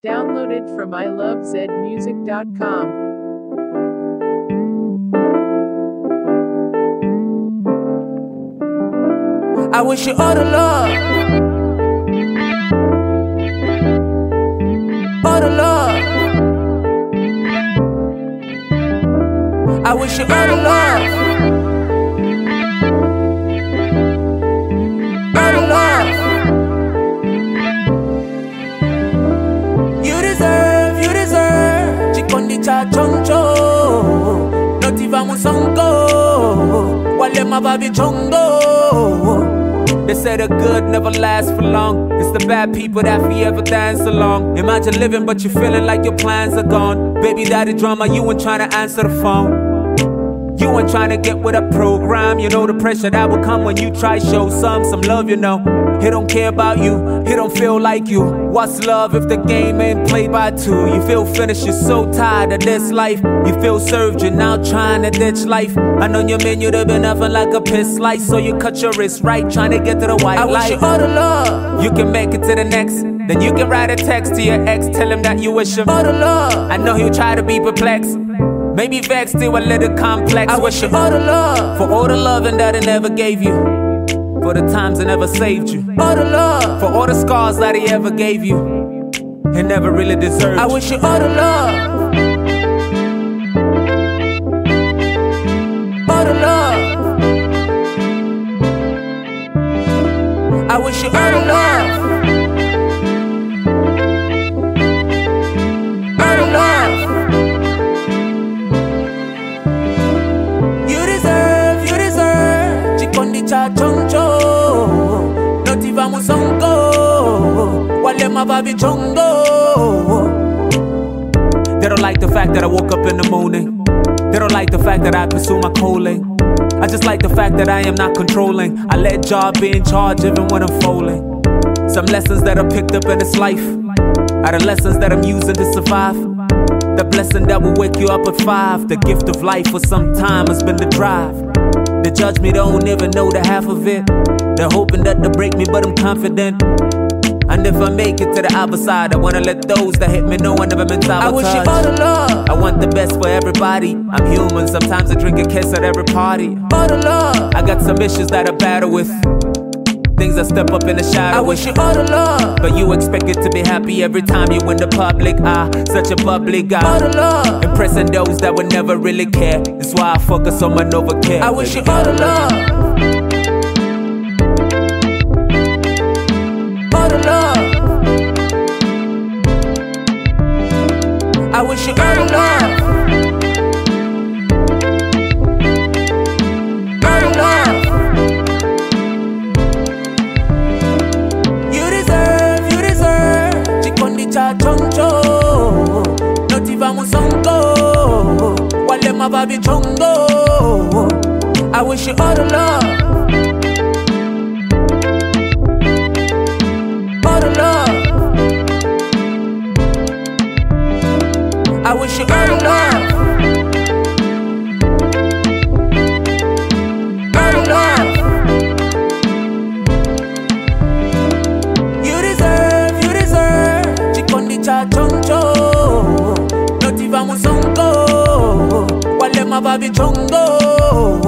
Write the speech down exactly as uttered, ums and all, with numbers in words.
Downloaded from I love zed music dot com. I wish you all the love, all the love. I wish you all the love, all the love. You deserve, you deserve. Chikondi cha choncho, notiva musongo, wale mababi chongo. They say the good never lasts for long. It's the bad people that forever dance along. Imagine living but you feeling like your plans are gone. Baby daddy drama, you ain't trying to answer the phone. You ain't trying to get with a program. You know the pressure that will come when you try show some, some love, you know. He don't care about you, he don't feel like you. What's love if the game ain't played by two? You feel finished, you're so tired of this life. You feel served, you're now trying to ditch life. And on your menu there been nothing like a piss slice. So you cut your wrist right, trying to get to the white I light. wish you all the love. You can make it to the next. Then you can write a text to your ex, tell him that you wish him all the love. I know he'll try to be perplexed, maybe vexed, still a little complex. I wish you all the love, for all the loving that he never gave you, for the times he never saved you, all the love, for all the scars that he ever gave you, he never really deserved. I wish you all the love, all the love. I wish you all the love, all the love. You deserve, you deserve. Chikondi cha choncho, notiva musongo, wale mababi chongo. They don't like the fact that I woke up in the morning. They don't like the fact that I pursue my calling. I just like the fact that I am not controlling. I let God be in charge even when I'm falling. Some lessons that I picked up in this life are the lessons that I'm using to survive. The blessing that will wake you up at five. The gift of life for some time has been the drive. They judge me, don't even know the half of it. They're hoping that they break me, but I'm confident. And if I make it to the other side, I wanna let those that hit me know I never meant sabotage. I wish you all the love. I want the best for everybody. I'm human, sometimes I drink a kiss at every party. All the love. I got some issues that I battle with, things I step up in the shadow. I wish you all the love, but you expect it to be happy every time you in the public. Ah, such a bubbly guy. all the love. Impressing those that would never really care. That's why I focus on my Nova care. I wish you all the love, all the love. I wish you all the love, all the love. You deserve, you deserve. Chikondi cha choncho, notiva musongo, wale mababi chongo. I wish you all the love, all the love. I wish you all the love, all the love. You deserve, you deserve. Chikondi cha choncho, notiva musongo, wale mababi chongo.